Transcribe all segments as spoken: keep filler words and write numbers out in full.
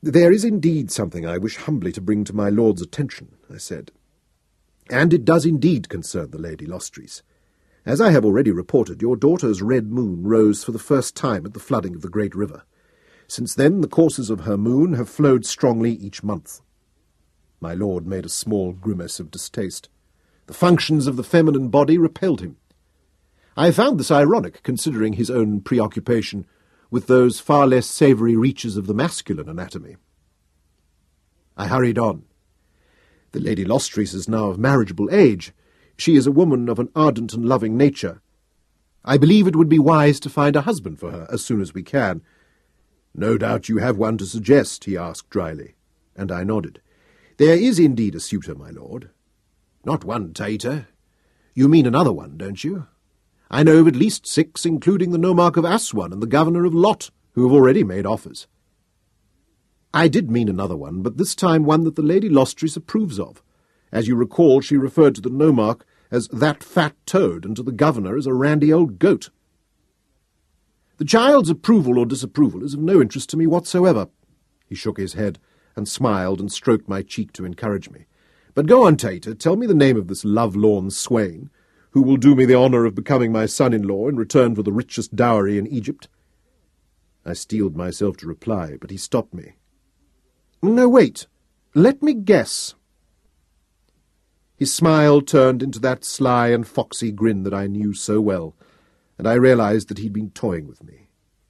"There is indeed something I wish humbly to bring to my lord's attention," I said. "And it does indeed concern the Lady Lostries. As I have already reported, your daughter's red moon rose for the first time at the flooding of the great river. Since then the courses of her moon have flowed strongly each month." My lord made a small grimace of distaste. The functions of the feminine body repelled him. I found this ironic, considering his own preoccupation with those far less savoury reaches of the masculine anatomy. I hurried on. "The Lady Lostries is now of marriageable age. She is a woman of an ardent and loving nature. I believe it would be wise to find a husband for her as soon as we can." "No doubt you have one to suggest," he asked dryly, and I nodded. "There is indeed a suitor, my lord." "Not one, Taita. You mean another one, don't you? I know of at least six, including the Nomarch of Aswan and the Governor of Lot, who have already made offers." "I did mean another one, but this time one that the Lady Lostries approves of. As you recall, she referred to the Nomarch as that fat toad and to the Governor as a randy old goat." "The child's approval or disapproval is of no interest to me whatsoever." He shook his head and smiled and stroked my cheek to encourage me. "But go on, Taita, tell me the name of this love-lorn swain, who will do me the honour of becoming my son-in-law in return for the richest dowry in Egypt." I steeled myself to reply, but he stopped me. "No, wait. Let me guess." His smile turned into that sly and foxy grin that I knew so well, and I realized that he'd been toying with me.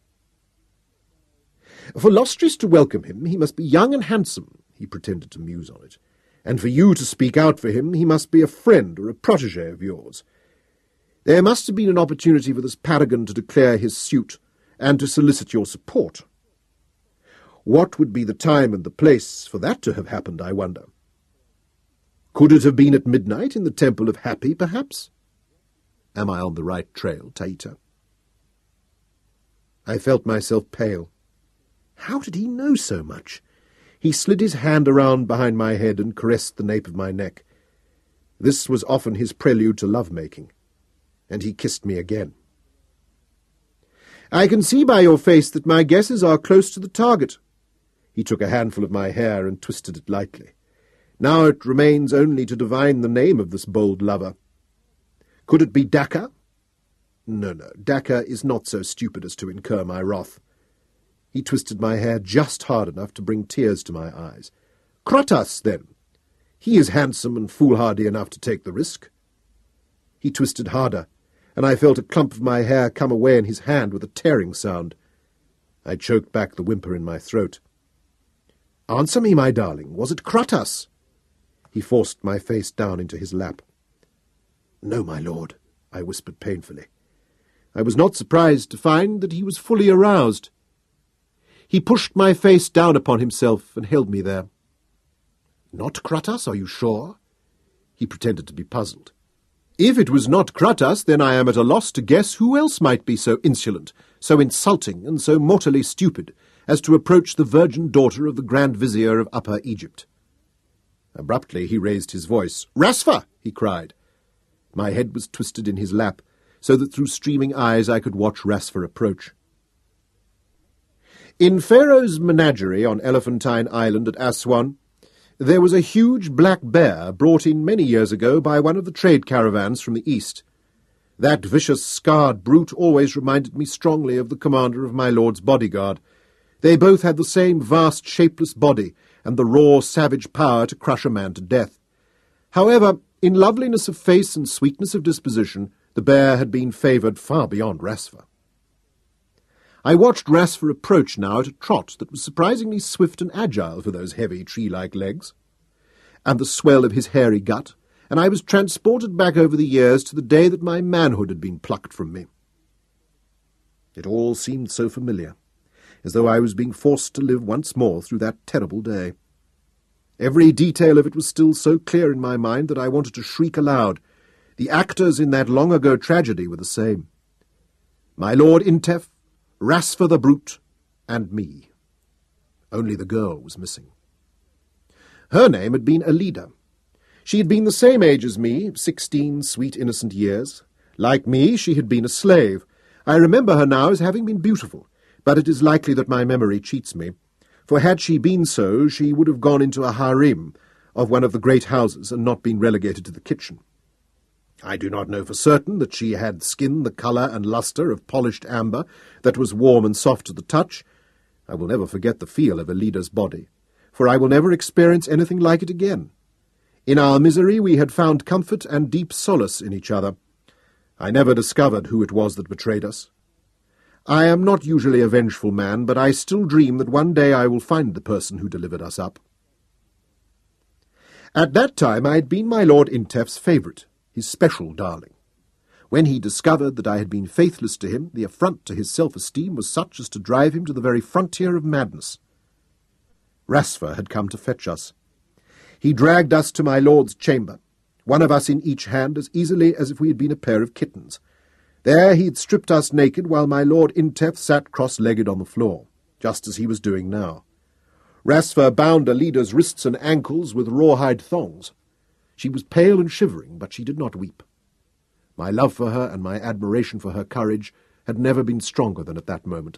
"For Lostries to welcome him, he must be young and handsome," he pretended to muse on it, "and for you to speak out for him, he must be a friend or a protégé of yours. There must have been an opportunity for this paragon to declare his suit and to solicit your support. What would be the time and the place for that to have happened, I wonder? Could it have been at midnight in the Temple of Hapi, perhaps? Am I on the right trail, Taita?" I felt myself pale. How did he know so much? He slid his hand around behind my head and caressed the nape of my neck. This was often his prelude to love-making, and he kissed me again. "I can see by your face that my guesses are close to the target." He took a handful of my hair and twisted it lightly. "Now it remains only to divine the name of this bold lover. Could it be Dacca?" "No, no, Dacca is not so stupid as to incur my wrath." He twisted my hair just hard enough to bring tears to my eyes. "Kratas, then. He is handsome and foolhardy enough to take the risk." He twisted harder, and I felt a clump of my hair come away in his hand with a tearing sound. I choked back the whimper in my throat. "Answer me, my darling. Was it Kratas?" He forced my face down into his lap. "No, my lord," I whispered painfully. I was not surprised to find that he was fully aroused. He pushed my face down upon himself and held me there. "Not Kratas, are you sure?" He pretended to be puzzled. "If it was not Kratas, then I am at a loss to guess who else might be so insolent, so insulting, and so mortally stupid as to approach the virgin daughter of the Grand Vizier of Upper Egypt." Abruptly he raised his voice. "Rasfa!" he cried. My head was twisted in his lap, so that through streaming eyes I could watch Rasfa approach. In Pharaoh's menagerie on Elephantine Island at Aswan, there was a huge black bear brought in many years ago by one of the trade caravans from the east. That vicious, scarred brute always reminded me strongly of the commander of my lord's bodyguard. They both had the same vast, shapeless body and the raw, savage power to crush a man to death. However, in loveliness of face and sweetness of disposition, the bear had been favoured far beyond Rasfa. I watched Rasfa approach now at a trot that was surprisingly swift and agile for those heavy tree-like legs, and the swell of his hairy gut, and I was transported back over the years to the day that my manhood had been plucked from me. It all seemed so familiar, as though I was being forced to live once more through that terrible day. Every detail of it was still so clear in my mind that I wanted to shriek aloud. The actors in that long-ago tragedy were the same. My Lord Intef, Rasfa the Brute, and me. Only the girl was missing. Her name had been Alida. She had been the same age as me, sixteen sweet innocent years. Like me, she had been a slave. I remember her now as having been beautiful, but it is likely that my memory cheats me, for had she been so, she would have gone into a harem of one of the great houses and not been relegated to the kitchen. I do not know for certain that she had skin the colour and lustre of polished amber, that was warm and soft to the touch. I will never forget the feel of Alida's body, for I will never experience anything like it again. In our misery we had found comfort and deep solace in each other. I never discovered who it was that betrayed us. I am not usually a vengeful man, but I still dream that one day I will find the person who delivered us up. At that time I had been my Lord Intef's favourite, his special darling. When he discovered that I had been faithless to him, the affront to his self-esteem was such as to drive him to the very frontier of madness. Rasfer had come to fetch us. He dragged us to my lord's chamber, one of us in each hand, as easily as if we had been a pair of kittens. There he had stripped us naked, while my Lord Intef sat cross-legged on the floor, just as he was doing now. Rasfer bound Alida's wrists and ankles with rawhide thongs. She was pale and shivering, but she did not weep. My love for her and my admiration for her courage had never been stronger than at that moment.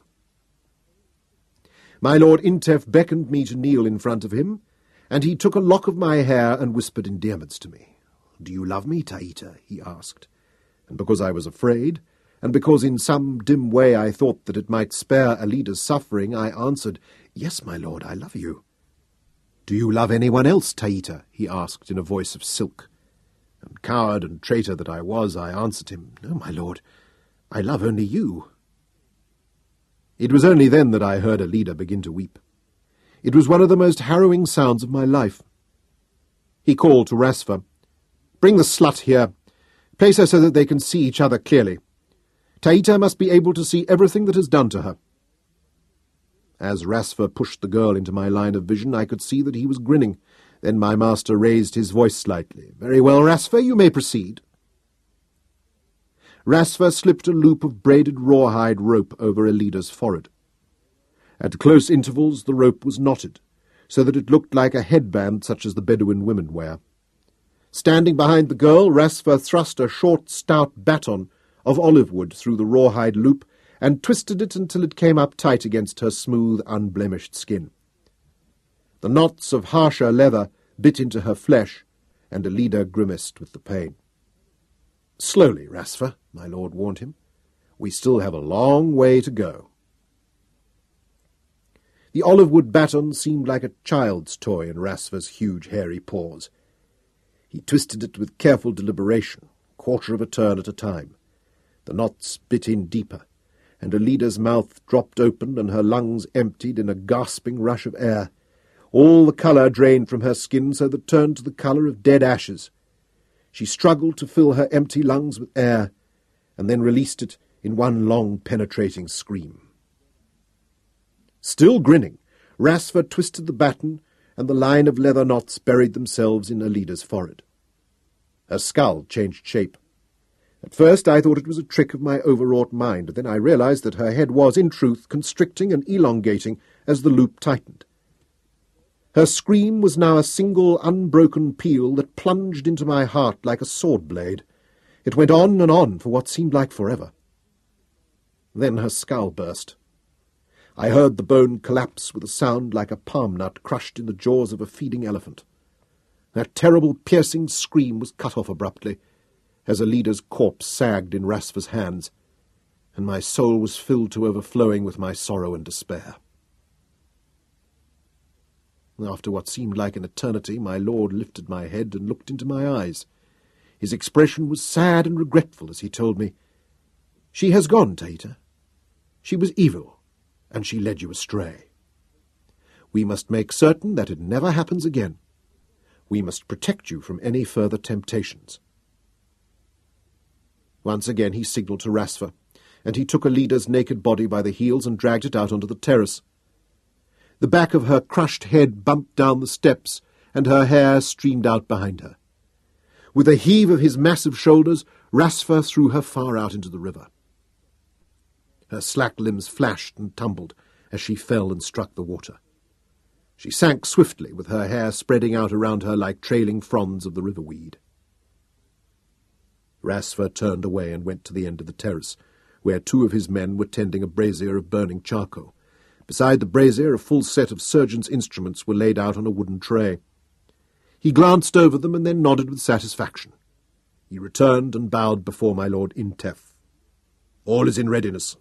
My Lord Intef beckoned me to kneel in front of him, and he took a lock of my hair and whispered endearments to me. "Do you love me, Taita?" he asked. And because I was afraid, and because in some dim way I thought that it might spare Alida's suffering, I answered, "Yes, my lord, I love you." "Do you love anyone else, Taita?" he asked in a voice of silk. And coward and traitor that I was, I answered him, "No, my lord, I love only you." It was only then that I heard Alida begin to weep. It was one of the most harrowing sounds of my life. He called to Rasfer, "Bring the slut here. Place her so that they can see each other clearly. Taita must be able to see everything that is done to her." As Rasfer pushed the girl into my line of vision, I could see that he was grinning. Then my master raised his voice slightly. "Very well, Rasfer, you may proceed." Rasfer slipped a loop of braided rawhide rope over Alida's forehead. At close intervals the rope was knotted, so that it looked like a headband such as the Bedouin women wear. Standing behind the girl, Rasfer thrust a short, stout baton of olive wood through the rawhide loop and twisted it until it came up tight against her smooth, unblemished skin. The knots of harsher leather bit into her flesh, and Alida grimaced with the pain. "Slowly, Rasfer," my lord warned him. "We still have a long way to go." The olive-wood baton seemed like a child's toy in Rasfer's huge, hairy paws. He twisted it with careful deliberation, quarter of a turn at a time. The knots bit in deeper, and Alida's mouth dropped open and her lungs emptied in a gasping rush of air. All the colour drained from her skin so that it turned to the colour of dead ashes. She struggled to fill her empty lungs with air, and then released it in one long penetrating scream. Still grinning, Rasfer twisted the baton, and the line of leather knots buried themselves in Alida's forehead. Her skull changed shape. At first I thought it was a trick of my overwrought mind, then I realized that her head was, in truth, constricting and elongating as the loop tightened. Her scream was now a single, unbroken peal that plunged into my heart like a sword blade. It went on and on for what seemed like forever. Then her skull burst. I heard the bone collapse with a sound like a palm nut crushed in the jaws of a feeding elephant. That terrible, piercing scream was cut off abruptly, as Alida's corpse sagged in Rasfer's hands, and my soul was filled to overflowing with my sorrow and despair. After what seemed like an eternity, my lord lifted my head and looked into my eyes. His expression was sad and regretful as he told me, "She has gone, Taita. She was evil, and she led you astray. We must make certain that it never happens again. We must protect you from any further temptations." Once again he signalled to Rasfer, and he took Alida's naked body by the heels and dragged it out onto the terrace. The back of her crushed head bumped down the steps, and her hair streamed out behind her. With a heave of his massive shoulders, Rasfer threw her far out into the river. Her slack limbs flashed and tumbled as she fell and struck the water. She sank swiftly, with her hair spreading out around her like trailing fronds of the river-weed. Rasfer turned away and went to the end of the terrace, where two of his men were tending a brazier of burning charcoal, Beside the brazier, a full set of surgeon's instruments were laid out on a wooden tray. He glanced over them and then nodded with satisfaction. He returned and bowed before my Lord Intef. "All is in readiness."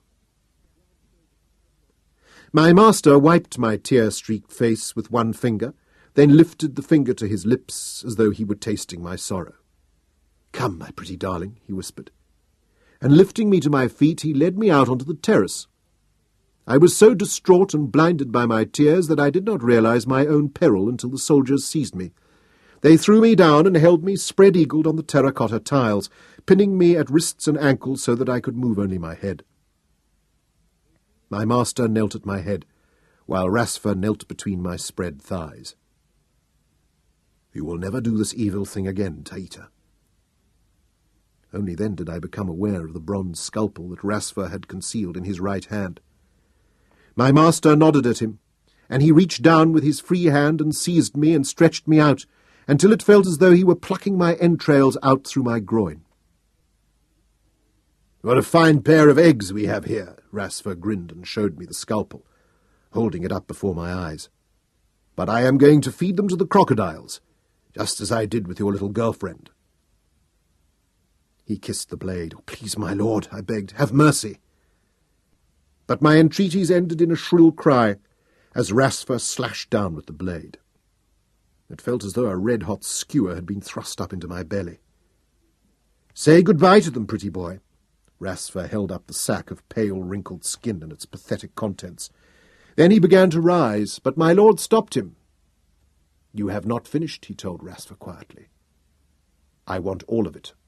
My master wiped my tear-streaked face with one finger, then lifted the finger to his lips as though he were tasting my sorrow. "Come, my pretty darling," he whispered. And lifting me to my feet, he led me out onto the terrace. I was so distraught and blinded by my tears that I did not realize my own peril until the soldiers seized me. They threw me down and held me spread-eagled on the terracotta tiles, pinning me at wrists and ankles so that I could move only my head. My master knelt at my head, while Rasfer knelt between my spread thighs. "You will never do this evil thing again, Taita." Only then did I become aware of the bronze scalpel that Rasfer had concealed in his right hand. My master nodded at him, and he reached down with his free hand and seized me and stretched me out, until it felt as though he were plucking my entrails out through my groin. "What a fine pair of eggs we have here," Rasfer grinned and showed me the scalpel, holding it up before my eyes. "But I am going to feed them to the crocodiles, just as I did with your little girlfriend." He kissed the blade. "Oh, please, my lord," I begged, "have mercy." But my entreaties ended in a shrill cry as Rasfer slashed down with the blade. It felt as though a red-hot skewer had been thrust up into my belly. "Say goodbye to them, pretty boy." Rasfer held up the sack of pale, wrinkled skin and its pathetic contents. Then he began to rise, but my lord stopped him. "You have not finished," he told Rasfer quietly. "I want all of it."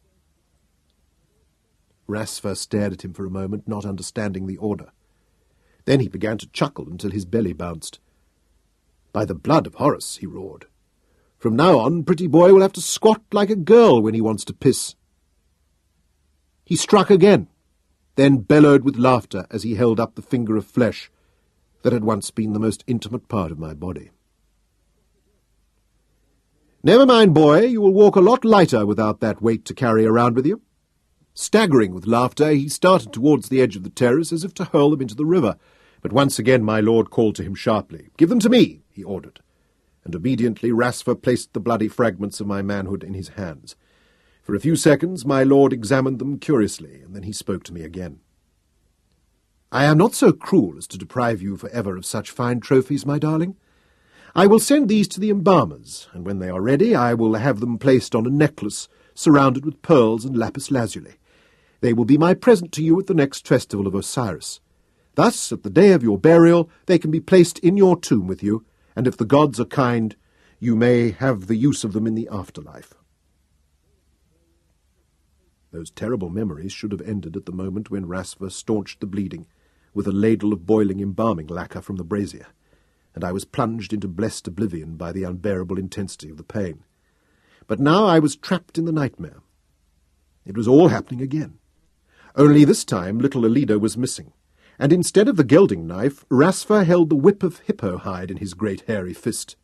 Rasfer stared at him for a moment, not understanding the order. Then he began to chuckle until his belly bounced. "By the blood of Horus," he roared. "From now on, pretty boy will have to squat like a girl when he wants to piss." He struck again, then bellowed with laughter as he held up the finger of flesh that had once been the most intimate part of my body. "Never mind, boy, you will walk a lot lighter without that weight to carry around with you." Staggering with laughter, he started towards the edge of the terrace as if to hurl them into the river, but once again my lord called to him sharply. "Give them to me," he ordered, and obediently Rasfer placed the bloody fragments of my manhood in his hands. For a few seconds my lord examined them curiously, and then he spoke to me again. "I am not so cruel as to deprive you for ever of such fine trophies, my darling. I will send these to the embalmers, and when they are ready I will have them placed on a necklace surrounded with pearls and lapis lazuli. They will be my present to you at the next festival of Osiris. Thus, at the day of your burial, they can be placed in your tomb with you, and if the gods are kind, you may have the use of them in the afterlife." Those terrible memories should have ended at the moment when Rasfer staunched the bleeding with a ladle of boiling embalming lacquer from the brazier, and I was plunged into blessed oblivion by the unbearable intensity of the pain. But now I was trapped in the nightmare. It was all happening again. Only this time little Alida was missing, and instead of the gelding knife, Rasfer held the whip of hippo hide in his great hairy fist.